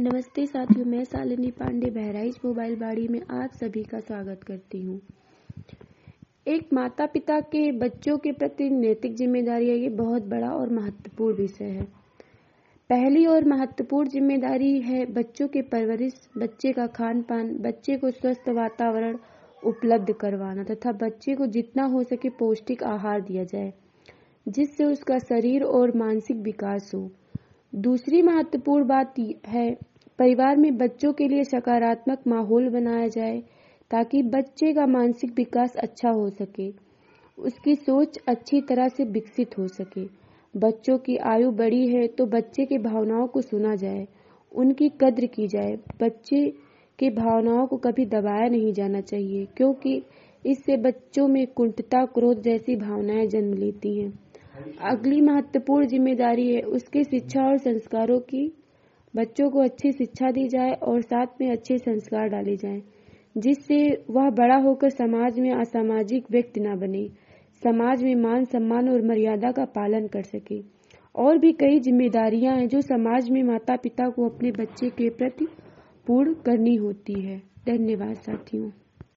नमस्ते साथियों, मैं शालिनी पांडे बहराइच मोबाइल बाड़ी में आप सभी का स्वागत करती हूँ। एक माता पिता के बच्चों के प्रति नैतिक जिम्मेदारी है, ये बहुत बड़ा और महत्वपूर्ण विषय है। पहली और महत्वपूर्ण जिम्मेदारी है बच्चों के परवरिश, बच्चे का खान पान, बच्चे को स्वस्थ वातावरण उपलब्ध करवाना तथा बच्चे को जितना हो सके पौष्टिक आहार दिया जाए जिससे उसका शरीर और मानसिक विकास हो। दूसरी महत्वपूर्ण बात है परिवार में बच्चों के लिए सकारात्मक माहौल बनाया जाए ताकि बच्चे का मानसिक विकास अच्छा हो सके, उसकी सोच अच्छी तरह से विकसित हो सके। बच्चों की आयु बड़ी है तो बच्चे के भावनाओं को सुना जाए, उनकी कद्र की जाए। बच्चे के भावनाओं को कभी दबाया नहीं जाना चाहिए क्योंकि इससे बच्चों में कुंठता, क्रोध जैसी भावनाएं जन्म लेती हैं। अगली महत्वपूर्ण जिम्मेदारी है उसके शिक्षा और संस्कारों की। बच्चों को अच्छी शिक्षा दी जाए और साथ में अच्छे संस्कार डाले जाएं जिससे वह बड़ा होकर समाज में असामाजिक व्यक्ति न बने, समाज में मान सम्मान और मर्यादा का पालन कर सके। और भी कई जिम्मेदारियां हैं जो समाज में माता पिता को अपने बच्चे के प्रति पूर्ण करनी होती है। धन्यवाद साथियों।